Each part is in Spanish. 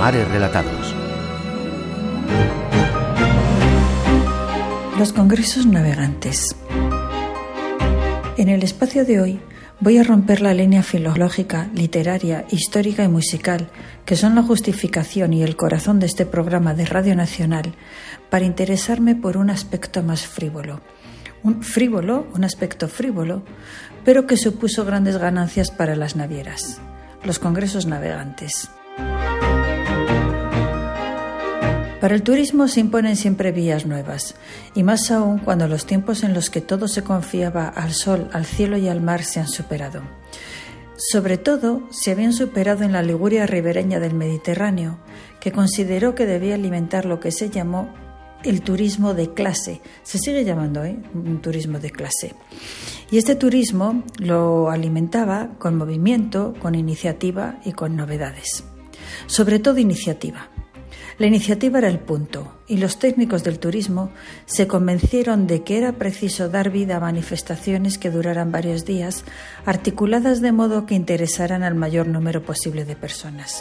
Mares Relatados. Los congresos navegantes. En el espacio de hoy voy a romper la línea filológica, literaria, histórica y musical, que son la justificación y el corazón de este programa de Radio Nacional, para interesarme por un aspecto más frívolo. Un aspecto frívolo, pero que supuso grandes ganancias para las navieras, los congresos navegantes. Para el turismo se imponen siempre vías nuevas, y más aún cuando los tiempos en los que todo se confiaba al sol, al cielo y al mar se han superado. Sobre todo se habían superado en la Liguria ribereña del Mediterráneo, que consideró que debía alimentar lo que se llamó el turismo de clase. Se sigue llamando un turismo de clase. Y este turismo lo alimentaba con movimiento, con iniciativa y con novedades. Sobre todo iniciativa. La iniciativa era el punto, y los técnicos del turismo se convencieron de que era preciso dar vida a manifestaciones que duraran varios días, articuladas de modo que interesaran al mayor número posible de personas.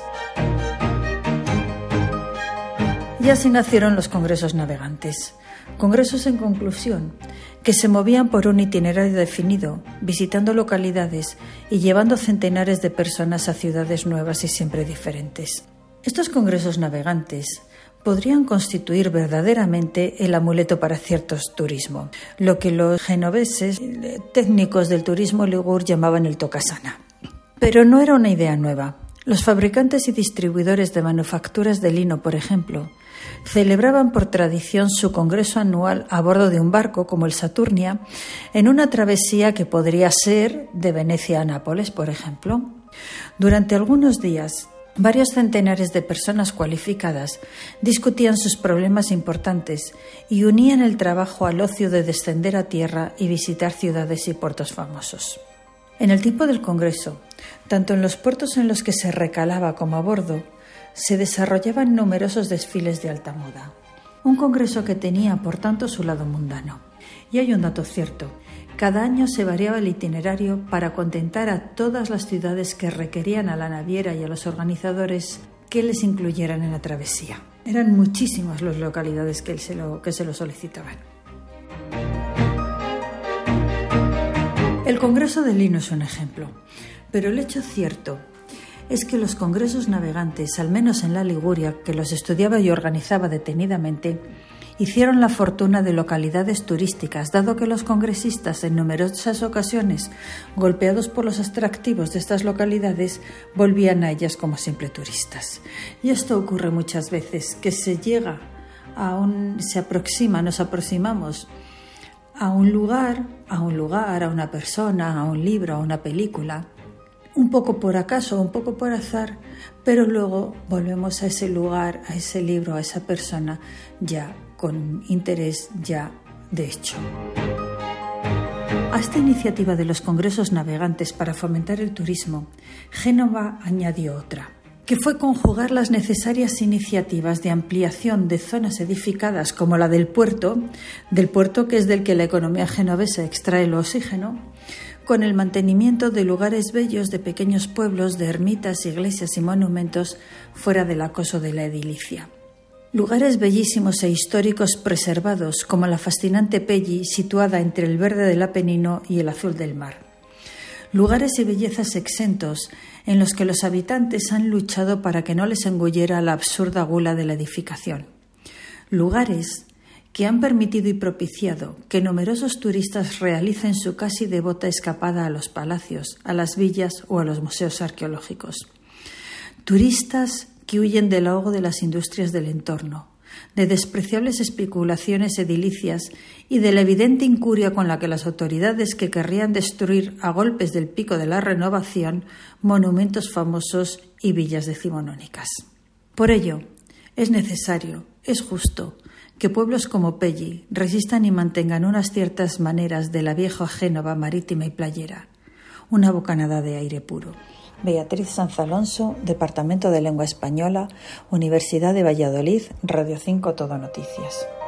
Y así nacieron los congresos navegantes, congresos en conclusión, que se movían por un itinerario definido, visitando localidades y llevando centenares de personas a ciudades nuevas y siempre diferentes. Estos congresos navegantes podrían constituir verdaderamente el amuleto para ciertos turismo, lo que los genoveses, técnicos del turismo ligur, llamaban el tocasana. Pero no era una idea nueva. Los fabricantes y distribuidores de manufacturas de lino, por ejemplo, celebraban por tradición su congreso anual a bordo de un barco como el Saturnia, en una travesía que podría ser de Venecia a Nápoles, por ejemplo. Durante algunos días, varios centenares de personas cualificadas discutían sus problemas importantes y unían el trabajo al ocio de descender a tierra y visitar ciudades y puertos famosos. En el tiempo del Congreso, tanto en los puertos en los que se recalaba como a bordo, se desarrollaban numerosos desfiles de alta moda. Un congreso que tenía, por tanto, su lado mundano. Y hay un dato cierto. Cada año se variaba el itinerario para contentar a todas las ciudades que requerían a la naviera y a los organizadores que les incluyeran en la travesía. Eran muchísimas las localidades que se lo solicitaban. El Congreso del Lino es un ejemplo, pero el hecho cierto es que los congresos navegantes, al menos en la Liguria, que los estudiaba y organizaba detenidamente, hicieron la fortuna de localidades turísticas, dado que los congresistas, en numerosas ocasiones, golpeados por los atractivos de estas localidades, volvían a ellas como siempre turistas. Y esto ocurre muchas veces, que nos aproximamos a un lugar, a una persona, a un libro, a una película, un poco por acaso, un poco por azar, pero luego volvemos a ese lugar, a ese libro, a esa persona, ya con interés ya de hecho. A esta iniciativa de los congresos navegantes para fomentar el turismo, Génova añadió otra, que fue conjugar las necesarias iniciativas de ampliación de zonas edificadas como la del puerto que es del que la economía genovesa extrae el oxígeno, con el mantenimiento de lugares bellos, de pequeños pueblos, de ermitas, iglesias y monumentos fuera del acoso de la edilicia. Lugares bellísimos e históricos preservados, como la fascinante Pelli, situada entre el verde del Apenino y el azul del mar. Lugares y bellezas exentos en los que los habitantes han luchado para que no les engulliera la absurda gula de la edificación. Lugares que han permitido y propiciado que numerosos turistas realicen su casi devota escapada a los palacios, a las villas o a los museos arqueológicos. Turistas que huyen del ahogo de las industrias del entorno, de despreciables especulaciones edilicias y de la evidente incuria con la que las autoridades que querrían destruir a golpes del pico de la renovación monumentos famosos y villas decimonónicas. Por ello, es necesario, es justo, que pueblos como Pelli resistan y mantengan unas ciertas maneras de la vieja Génova marítima y playera, una bocanada de aire puro. Beatriz Sanz Alonso, Departamento de Lengua Española, Universidad de Valladolid, Radio 5 Todo Noticias.